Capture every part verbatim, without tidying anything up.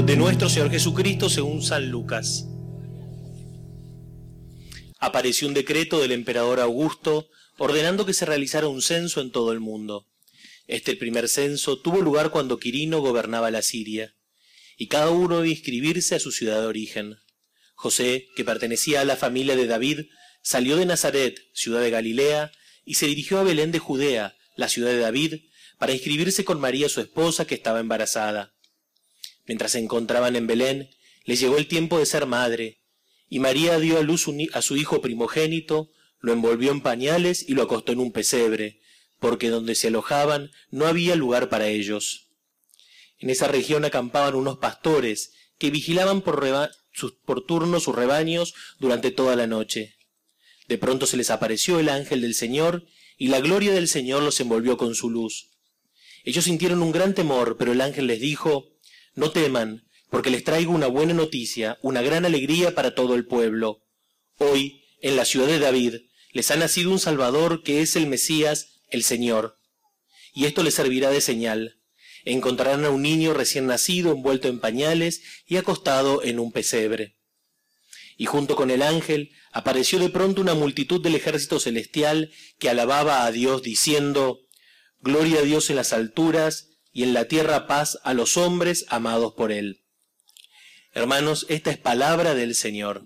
de nuestro Señor Jesucristo según San Lucas. Apareció un decreto del emperador Augusto ordenando que se realizara un censo en todo el mundo. Este, el primer censo, tuvo lugar cuando Quirino gobernaba la Siria, y cada uno debe inscribirse a su ciudad de origen. José, que pertenecía a la familia de David, salió de Nazaret, ciudad de Galilea, y se dirigió a Belén de Judea, la ciudad de David, para inscribirse con María su esposa, que estaba embarazada. Mientras se encontraban en Belén, les llegó el tiempo de ser madre, y María dio a luz a su hijo primogénito, lo envolvió en pañales y lo acostó en un pesebre, porque donde se alojaban no había lugar para ellos. En esa región acampaban unos pastores que vigilaban por, reba sus, por turno sus rebaños durante toda la noche. De pronto se les apareció el ángel del Señor, y la gloria del Señor los envolvió con su luz. Ellos sintieron un gran temor, pero el ángel les dijo: no teman, porque les traigo una buena noticia, una gran alegría para todo el pueblo. Hoy, en la ciudad de David, les ha nacido un Salvador que es el Mesías, el Señor. Y esto les servirá de señal. Encontrarán a un niño recién nacido envuelto en pañales y acostado en un pesebre. Y junto con el ángel apareció de pronto una multitud del ejército celestial que alababa a Dios diciendo: gloria a Dios en las alturas y en la tierra paz a los hombres amados por Él. Hermanos, esta es palabra del Señor.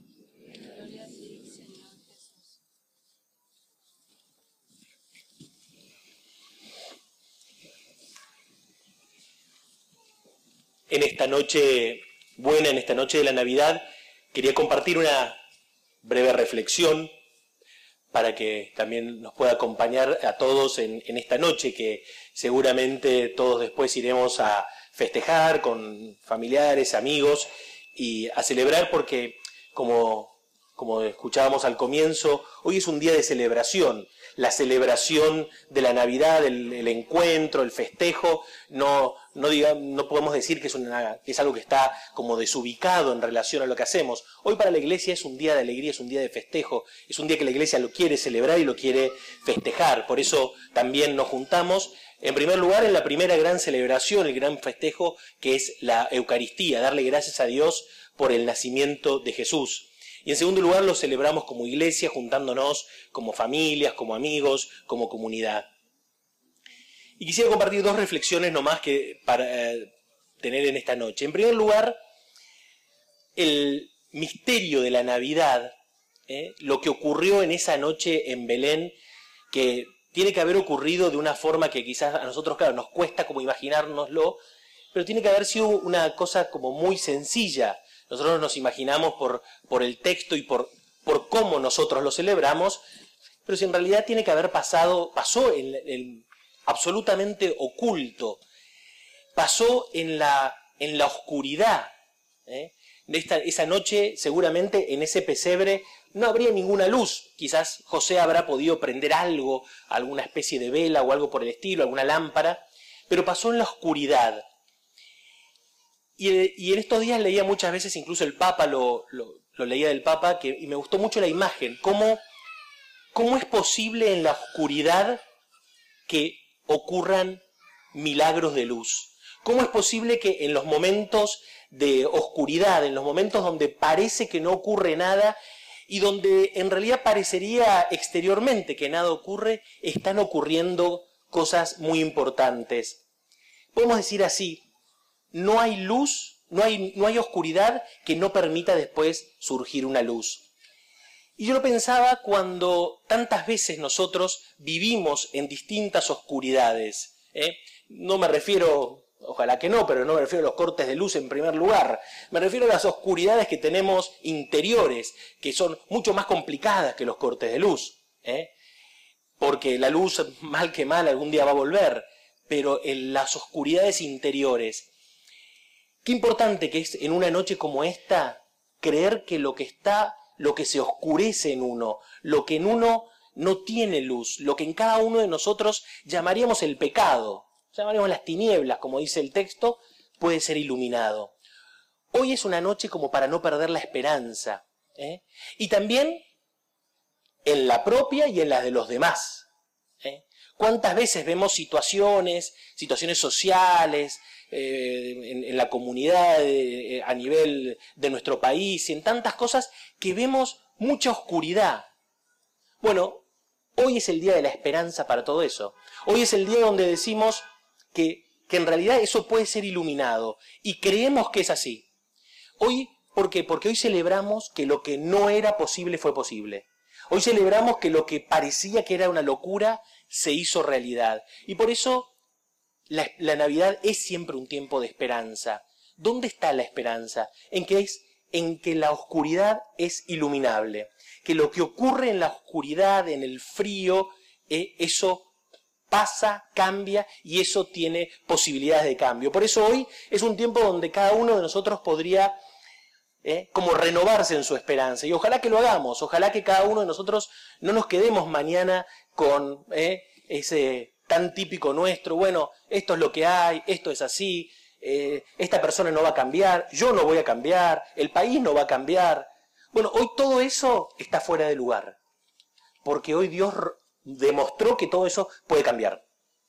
En esta noche buena, en esta noche de la Navidad, quería compartir una breve reflexión para que también nos pueda acompañar a todos en, en esta noche que seguramente todos después iremos a festejar con familiares, amigos y a celebrar porque, como, como escuchábamos al comienzo, hoy es un día de celebración. La celebración de la Navidad, el, el encuentro, el festejo, no, no, diga, no podemos decir que es, una, que es algo que está como desubicado en relación a lo que hacemos. Hoy para la Iglesia es un día de alegría, es un día de festejo, es un día que la Iglesia lo quiere celebrar y lo quiere festejar. Por eso también nos juntamos, en primer lugar, en la primera gran celebración, el gran festejo, que es la Eucaristía, darle gracias a Dios por el nacimiento de Jesús. Y en segundo lugar lo celebramos como iglesia, juntándonos como familias, como amigos, como comunidad. Y quisiera compartir dos reflexiones nomás que para eh, tener en esta noche. En primer lugar, el misterio de la Navidad, ¿eh? lo que ocurrió en esa noche en Belén, que tiene que haber ocurrido de una forma que quizás a nosotros, claro, nos cuesta como imaginárnoslo, pero tiene que haber sido una cosa como muy sencilla. Nosotros nos imaginamos por, por el texto y por, por cómo nosotros lo celebramos, pero si en realidad tiene que haber pasado, pasó en, en, absolutamente oculto, pasó en la, en la oscuridad. ¿eh? Esta, esa noche seguramente en ese pesebre no habría ninguna luz, quizás José habrá podido prender algo, alguna especie de vela o algo por el estilo, alguna lámpara, pero pasó en la oscuridad. Y, y en estos días leía muchas veces, incluso el Papa, lo, lo, lo leía del Papa, que, y me gustó mucho la imagen, cómo, cómo es posible en la oscuridad que ocurran milagros de luz. Cómo es posible que en los momentos de oscuridad, en los momentos donde parece que no ocurre nada y donde en realidad parecería exteriormente que nada ocurre, están ocurriendo cosas muy importantes. Podemos decir así: no hay luz, no hay, no hay oscuridad que no permita después surgir una luz. Y yo lo pensaba cuando tantas veces nosotros vivimos en distintas oscuridades. ¿eh? No me refiero, ojalá que no, pero no me refiero a los cortes de luz en primer lugar. Me refiero a las oscuridades que tenemos interiores, que son mucho más complicadas que los cortes de luz. ¿eh? Porque la luz, mal que mal, algún día va a volver. Pero en las oscuridades interiores, qué importante que es en una noche como esta creer que lo que está, lo que se oscurece en uno, lo que en uno no tiene luz, lo que en cada uno de nosotros llamaríamos el pecado, llamaríamos las tinieblas, como dice el texto, puede ser iluminado. Hoy es una noche como para no perder la esperanza, ¿eh? y también en la propia y en la de los demás. ¿eh? ¿Cuántas veces vemos situaciones, situaciones sociales, eh, en, en la comunidad, eh, a nivel de nuestro país, y en tantas cosas que vemos mucha oscuridad. Bueno, hoy es el día de la esperanza para todo eso. Hoy es el día donde decimos que, que en realidad eso puede ser iluminado, y creemos que es así. Hoy, ¿por qué? Porque hoy celebramos que lo que no era posible fue posible. Hoy celebramos que lo que parecía que era una locura se hizo realidad. Y por eso la, la Navidad es siempre un tiempo de esperanza. ¿Dónde está la esperanza? En que, es, en que la oscuridad es iluminable. Que lo que ocurre en la oscuridad, en el frío, eh, eso pasa, cambia, y eso tiene posibilidades de cambio. Por eso hoy es un tiempo donde cada uno de nosotros podría ¿Eh? como renovarse en su esperanza, y ojalá que lo hagamos, ojalá que cada uno de nosotros no nos quedemos mañana con ¿eh? ese tan típico nuestro, bueno, esto es lo que hay, esto es así, eh, esta persona no va a cambiar, yo no voy a cambiar, el país no va a cambiar. Bueno, hoy todo eso está fuera de lugar, porque hoy Dios demostró que todo eso puede cambiar,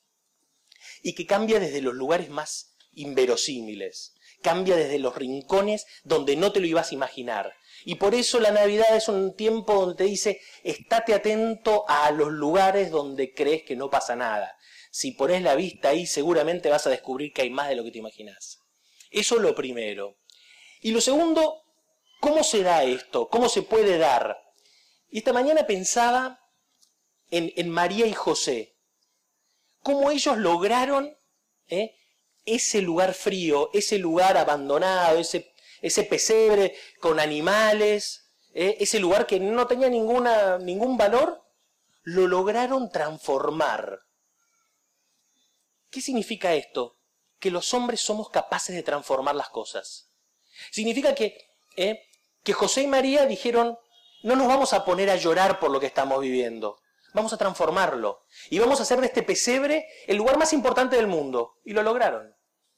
y que cambia desde los lugares más inverosímiles. Cambia desde los rincones donde no te lo ibas a imaginar. Y por eso la Navidad es un tiempo donde te dice, estate atento a los lugares donde crees que no pasa nada. Si pones la vista ahí, seguramente vas a descubrir que hay más de lo que te imaginas. Eso es lo primero. Y lo segundo, ¿cómo se da esto? ¿Cómo se puede dar? Y esta mañana pensaba en, en María y José. ¿Cómo ellos lograron ¿eh? ese lugar frío, ese lugar abandonado, ese, ese pesebre con animales, ¿eh? ese lugar que no tenía ninguna, ningún valor, lo lograron transformar? ¿Qué significa esto? Que los hombres somos capaces de transformar las cosas. Significa que, ¿eh? que José y María dijeron, no nos vamos a poner a llorar por lo que estamos viviendo, vamos a transformarlo. Y vamos a hacer de este pesebre el lugar más importante del mundo. Y lo lograron.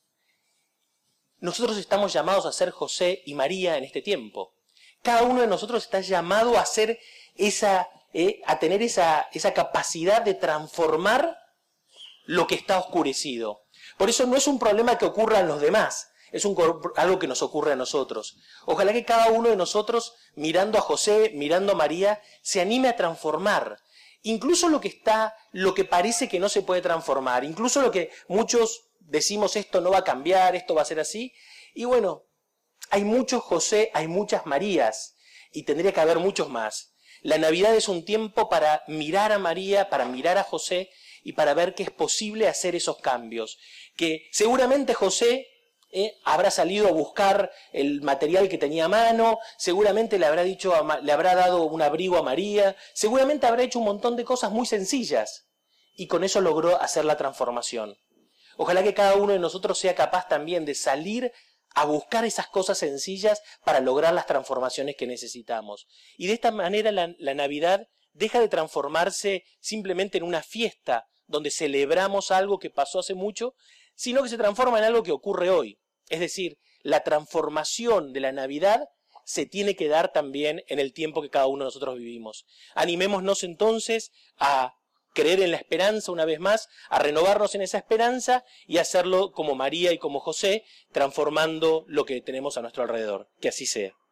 Nosotros estamos llamados a ser José y María en este tiempo. Cada uno de nosotros está llamado a hacer esa, eh, a tener esa, esa capacidad de transformar lo que está oscurecido. Por eso no es un problema que ocurra a los demás, es un, algo que nos ocurre a nosotros. Ojalá que cada uno de nosotros, mirando a José, mirando a María, se anime a transformar. Incluso lo que está, lo que parece que no se puede transformar, incluso lo que muchos decimos, esto no va a cambiar, esto va a ser así. Y bueno, hay muchos José, hay muchas Marías, y tendría que haber muchos más. La Navidad es un tiempo para mirar a María, para mirar a José, y para ver que es posible hacer esos cambios. Que seguramente José eh, habrá salido a buscar el material que tenía a mano, seguramente le habrá dicho, a, le habrá dado un abrigo a María, seguramente habrá hecho un montón de cosas muy sencillas, y con eso logró hacer la transformación. Ojalá que cada uno de nosotros sea capaz también de salir a buscar esas cosas sencillas para lograr las transformaciones que necesitamos. Y de esta manera la, la Navidad deja de transformarse simplemente en una fiesta donde celebramos algo que pasó hace mucho, sino que se transforma en algo que ocurre hoy. Es decir, la transformación de la Navidad se tiene que dar también en el tiempo que cada uno de nosotros vivimos. Animémonos entonces a creer en la esperanza una vez más, a renovarnos en esa esperanza y hacerlo como María y como José, transformando lo que tenemos a nuestro alrededor. Que así sea.